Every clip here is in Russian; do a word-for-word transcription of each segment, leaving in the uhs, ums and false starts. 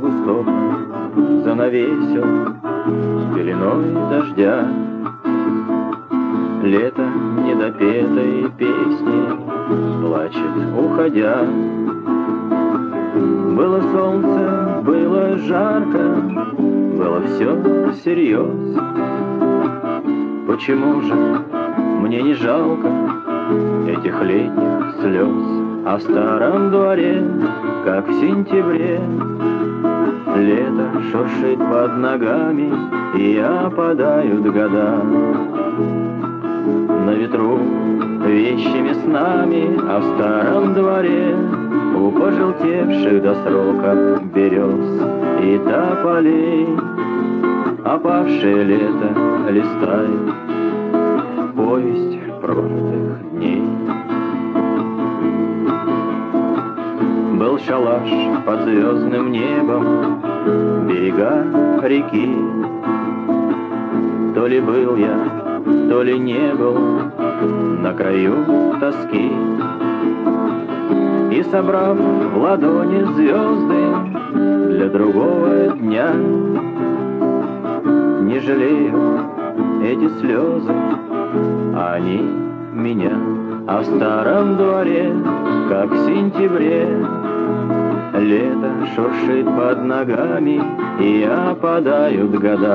августока занавесил пеленой дождя. Лето недопетой песни плачет, уходя. Было солнце, было жарко, было все всерьез. Почему же мне не жалко этих летних слез? А в старом дворе, как в сентябре, лето шуршит под ногами, и опадают года. На ветру вещими снами, а в старом дворе у пожелтевших до срока берез и тополей опавшее лето листает повесть прожитых дней. Был шалаш под звездным небом, берега реки. То ли был я, то ли не был на краю тоски. И собрав в ладони звезды для другого дня, не жалею эти слезы, они меня. А в старом дворе, как в сентябре, лето шуршит под ногами, и опадают года.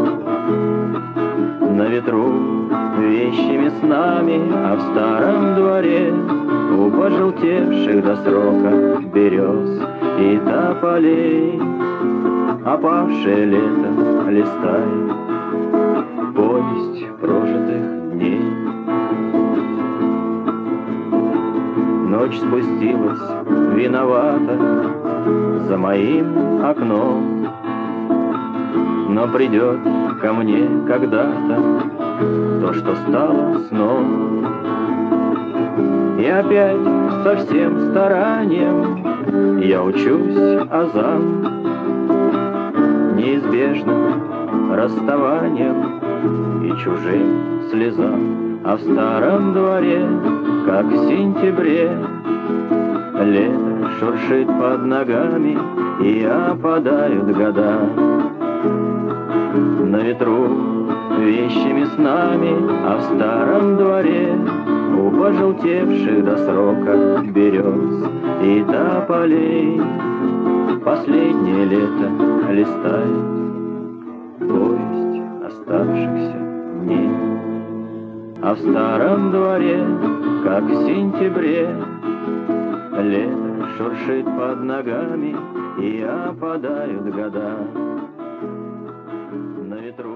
На ветру вещими снами, а в старом дворе у пожелтевших до срока берез и тополей опавшее лето листает повесть прожитых дней. Ночь спустилась виновата за моим окном, но придет ко мне когда-то то, что стало сном. И опять со всем старанием я учусь азам, неизбежным расставанием и чужим слезам. А в старом дворе, как в сентябре, лето шуршит под ногами, и опадают года. На ветру вещими снами, а в старом дворе у пожелтевших до срока берез и тополей последнее лето листает повесть оставшихся дней. А в старом дворе, как в сентябре, лето шуршит под ногами, и опадают года. На ветру